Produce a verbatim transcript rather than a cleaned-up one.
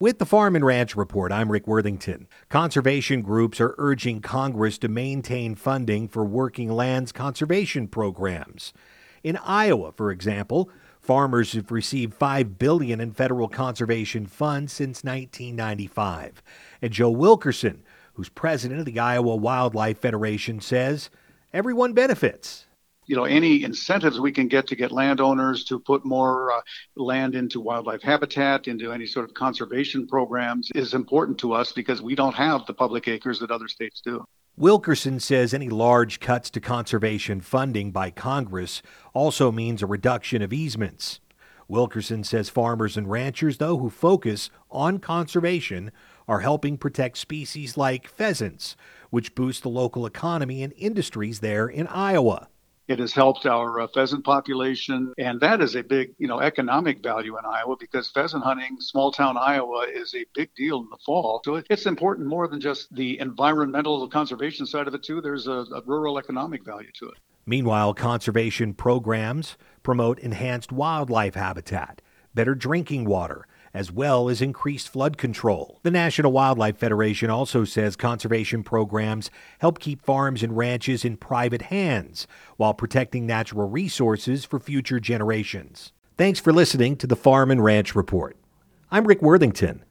With the Farm and Ranch Report, I'm Rick Worthington. Conservation groups are urging Congress to maintain funding for working lands conservation programs. In Iowa, for example, farmers have received five billion dollars in federal conservation funds since nineteen ninety-five. And Joe Wilkerson, who's president of the Iowa Wildlife Federation, says everyone benefits. You know, any incentives we can get to get landowners to put more uh, land into wildlife habitat, into any sort of conservation programs is important to us because we don't have the public acres that other states do. Wilkerson says any large cuts to conservation funding by Congress also means a reduction of easements. Wilkerson says farmers and ranchers, though, who focus on conservation are helping protect species like pheasants, which boost the local economy and industries there in Iowa. It has helped our uh, pheasant population, and that is a big, you know, economic value in Iowa because pheasant hunting, small town Iowa, is a big deal in the fall. So it, it's important more than just the environmental conservation side of it, too. There's a, a rural economic value to it. Meanwhile, conservation programs promote enhanced wildlife habitat, better drinking water, as well as increased flood control. The National Wildlife Federation also says conservation programs help keep farms and ranches in private hands while protecting natural resources for future generations. Thanks for listening to the Farm and Ranch Report. I'm Rick Worthington.